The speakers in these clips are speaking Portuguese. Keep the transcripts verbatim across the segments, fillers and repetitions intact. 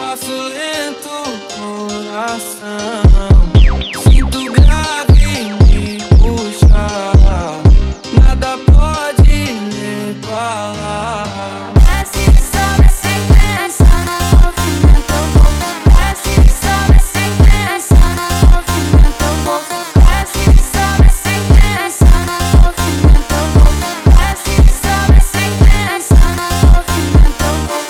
Passo lento, coração. Sinto grave me puxar. Nada pode me falar. Desce e sobe sem pensar no movimento eu vou. Desce e sobe sem pensar no movimento eu vou. Desce e sobe sem pensar no movimento eu vou. Desce e sobe sem pensar no movimento eu vou.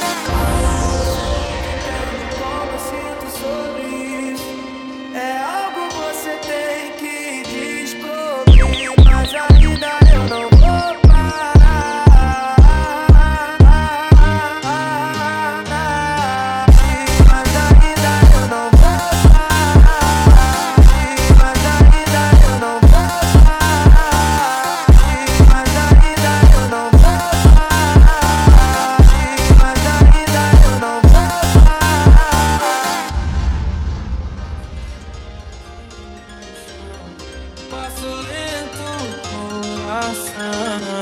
Como eu sinto sobre isso, é algo você tem que descobrir. Mas ainda eu não vou parar. Mas ainda eu não vou parar. Mas ainda eu não vou parar. Mas ainda eu não vou parar. Mas ainda eu não vou parar. Passo lento, coração.